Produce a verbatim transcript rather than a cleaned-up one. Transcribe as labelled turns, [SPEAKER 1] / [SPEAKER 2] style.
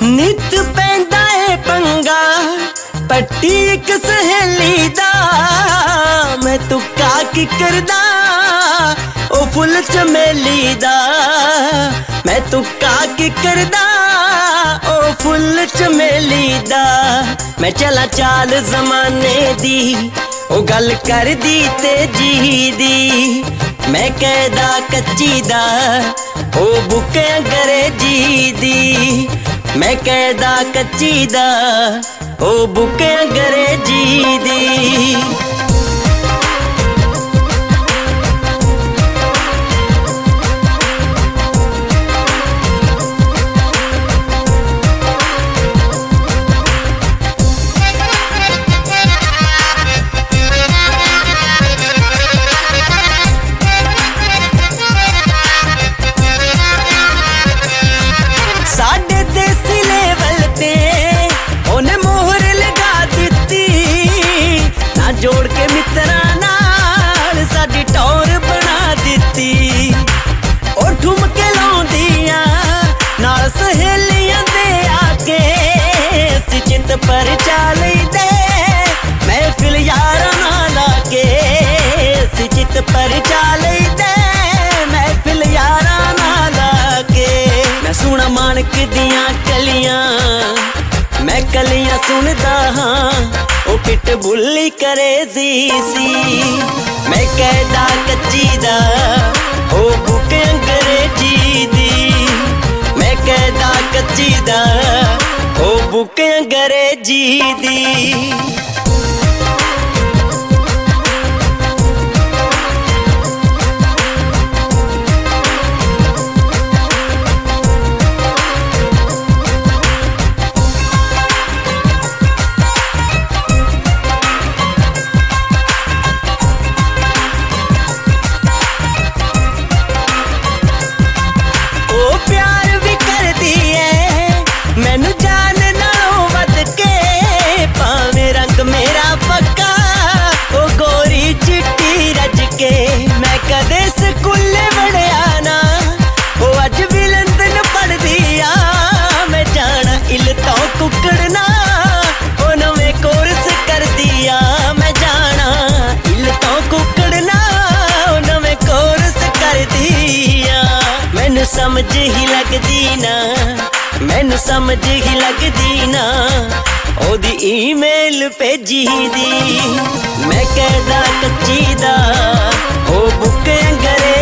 [SPEAKER 1] नित पैंदा है पंगा पट्टी एक सहेली दा, मैं तुक्का की करदा ओ फुल चमेली दा, मैं तुक्का की करदा ओ फुल चमेली दा। मैं चला चाल जमाने दी ओ गल कर दी तेजी दी, मैं कहदा कच्ची दा ओ बुके अंग्रेजी दी, मैं कहदा कच्ची दा ओ बुके अंग्रेजी दी। जोड़ के मित्रां नाल साडी टौर बना दित्ती, ओ ठुमके लाउंदियां नाल सहेलियां दे आके, चित पर चाली दे महफिल यारां नाल आके, चित पर चाली दे महफिल यारां नाल आके। मैं सुना मानक दियां कलियां, मैं कलियां सुनदा हां ओ पिट बुल्ली करे सी सी, मैं कहदा कच्ची दा ओ बुके अंग्रेजी दी, मैं कहदा कच्ची दा ओ बुके अंग्रेजी दी। मैनू जान नालों वध के भावें रंग मेरा पक्का ओ गोरी चिट्टी रज के, मैं कदे स्कूले वड़िया ना ओ अज भी लंदन पढ़दी आ, मैं जाना इल तो कुकड़ना ओ नवें कोर्स करदी आ, मैं जाना इल तो कुकड़ना ओ नवें कोर्स करदी आ। मैनू समझ ही लगदी ना, मैनू समझ ही लगदी ना ओदी ईमेल भेजी दी, मैं कहदा कच्ची दा ओ बुके अंग्रेजी